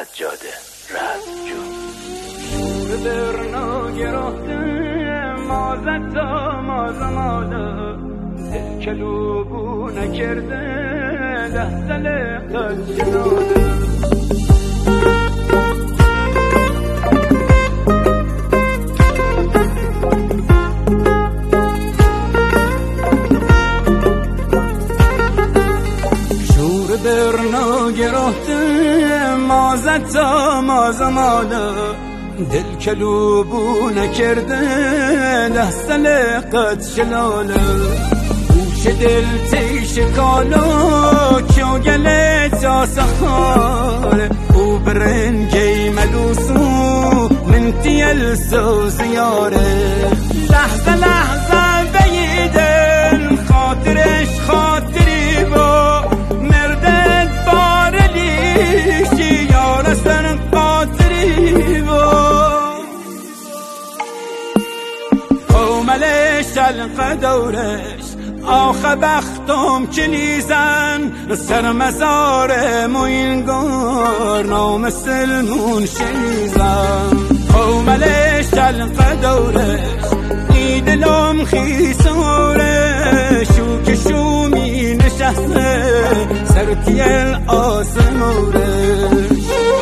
سجاده رزمجو. شور برنا گرفته مازت مازماله، دل کلوبو نکرده لحظه قد جناده. برنا گرفته مازت مازماله، دل کلوبو نکرده لحظه قد شلاله. گوش دل تیش کالو کیو گله تا سخاره، او برنگی ملوسو من تیل سو زیاره. لحظه لحظه بیدن خاطرش خاطری با شلق دورش آخه بختم کلیزن، سر مزار موینگار نام سلمون شیزن. قومل شلق دورش ای دلم خیسارش، شو که شو می نشسته سر تیل آسمارش.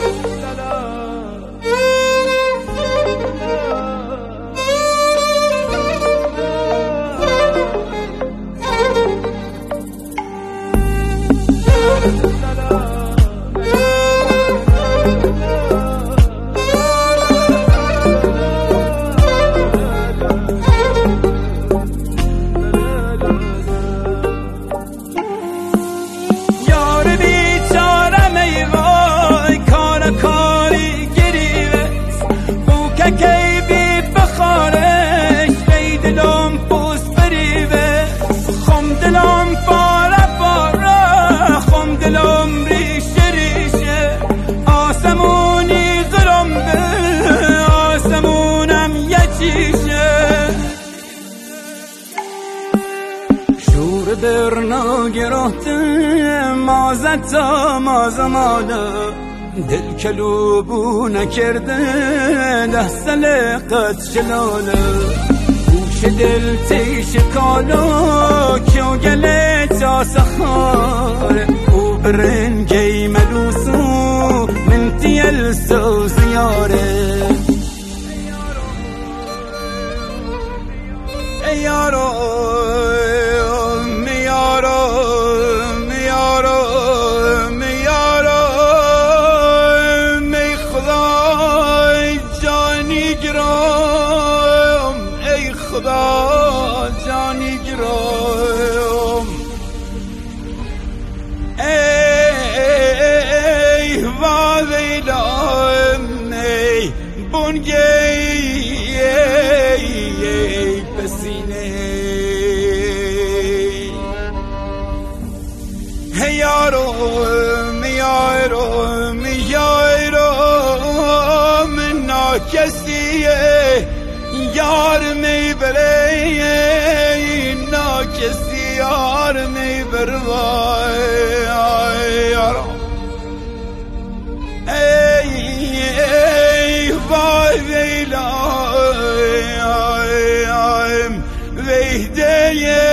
برنا گرفته مازت مازماله، دل کلوبو نکرده لحظه قد شلاله. گوش دل تیش کالو کیو گله تا سخاره، او برنگی ملوسو من تیل سو زیاره. ای یارو خدا جانی گرایم، ای ویلم ای بونگی ای پسینه. ای یارو من ناکسیه یار میبره، ناکسی یار میبره. ای وای ویلایم ویده